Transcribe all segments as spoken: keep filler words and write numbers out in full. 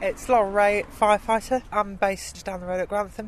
It's Laura Ray, firefighter. I'm based just down the road at Grantham.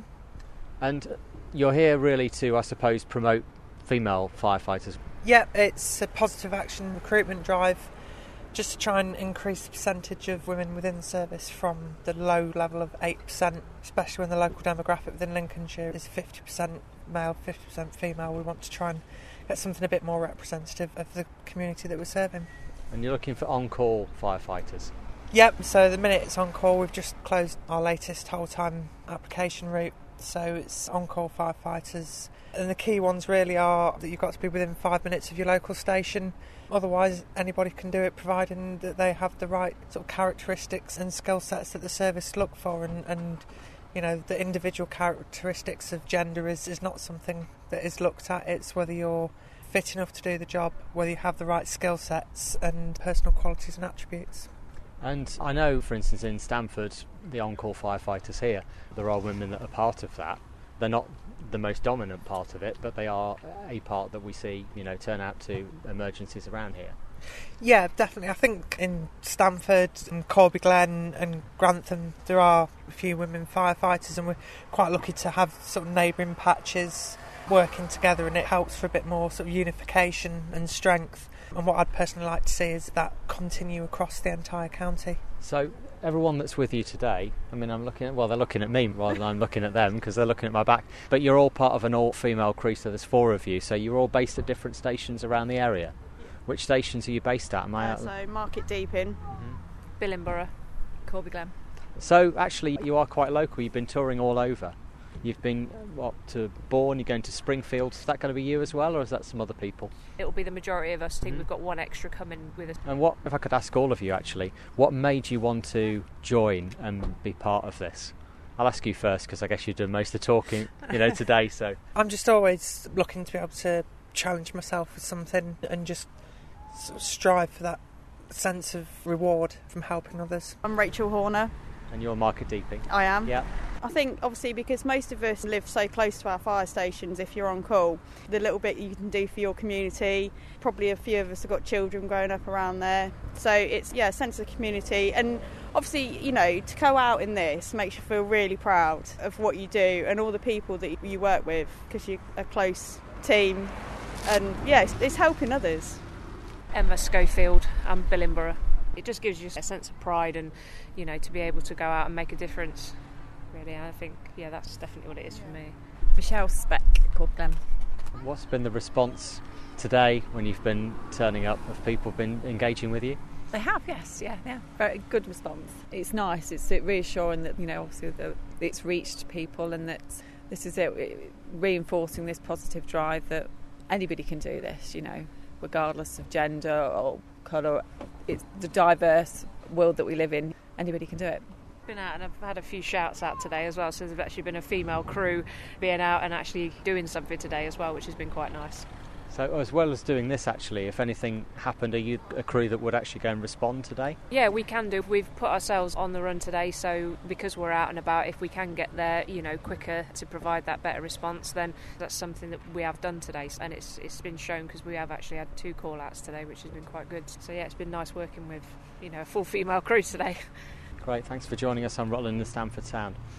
And you're here really to, I suppose, promote female firefighters? Yep, it's a positive action recruitment drive just to try and increase the percentage of women within the service from the low level of eight percent, especially when the local demographic within Lincolnshire is fifty percent male, fifty percent female. We want to try and get something a bit more representative of the community that we're serving. And you're looking for on-call firefighters? Yep, so the minute it's on call, we've just closed our latest whole-time application route, so it's on-call firefighters. And the key ones really are that you've got to be within five minutes of your local station. Otherwise, anybody can do it, providing that they have the right sort of characteristics and skill sets that the service look for. And, and you know, the individual characteristics of gender is, is not something that is looked at. It's whether you're fit enough to do the job, whether you have the right skill sets and personal qualities and attributes. And I know, for instance, in Stamford, the on-call firefighters here, there are women that are part of that. They're not the most dominant part of it, but they are a part that we see, you know, turn out to emergencies around here. Yeah, definitely. I think in Stamford and Corby Glen and Grantham there are a few women firefighters, and we're quite lucky to have sort of neighbouring patches working together, and it helps for a bit more sort of unification and strength. And what I'd personally like to see is that continue across the entire county. So everyone that's with you today, I mean, I'm looking at, well, they're looking at me rather than I'm looking at them because they're looking at my back. But you're all part of an all-female crew, so there's four of you. So you're all based at different stations around the area. Which stations are you based at? Am I uh, out? So Market Deeping, Mm-hmm. Billingborough, Corby Glen. So actually, you are quite local. You've been touring all over. You've been, what, to Bourne, you're going to Springfield. Is that going to be you as well, or is that some other people? It'll be the majority of us. I think Mm-hmm. we've got one extra coming with us. And what, if I could ask all of you actually, what made you want to join and be part of this? I'll ask you first because I guess you've done most of the talking, you know, today. So I'm just always looking to be able to challenge myself with something and just sort of strive for that sense of reward from helping others. I'm Rachel Horner. And you're Market Deeping. I am. Yeah. I think obviously because most of us live so close to our fire stations, if you're on call, the little bit you can do for your community, probably a few of us have got children growing up around there, so it's yeah a sense of community. And obviously, you know, to go out in this makes you feel really proud of what you do and all the people that you work with, because you're a close team, and yeah it's, it's helping others. Emma Schofield and Billingborough. It just gives you a sense of pride and, you know, to be able to go out and make a difference. Really, I think, yeah, that's definitely what it is for me. Michelle Speck, Corby Glen. What's been the response today when you've been turning up? Have people been engaging with you? They have, yes, yeah, yeah. Very good response. It's nice, it's reassuring that, you know, obviously that it's reached people and that this is it, reinforcing this positive drive that anybody can do this, you know, regardless of gender or colour. It's the diverse world that we live in. Anybody can do it. Been out and I've had a few shouts out today as well, so there's actually been a female crew being out and actually doing something today as well, which has been quite nice. So as well as doing this, actually, if anything happened, are you a crew that would actually go and respond today? Yeah, we can do. We've put ourselves on the run today, so because we're out and about, if we can get there, you know, quicker to provide that better response, then that's something that we have done today. And it's it's been shown because we have actually had two call-outs today, which has been quite good. So yeah, it's been nice working with, you know, a full female crew today. Great, thanks for joining us on Rutland and Stamford Sound.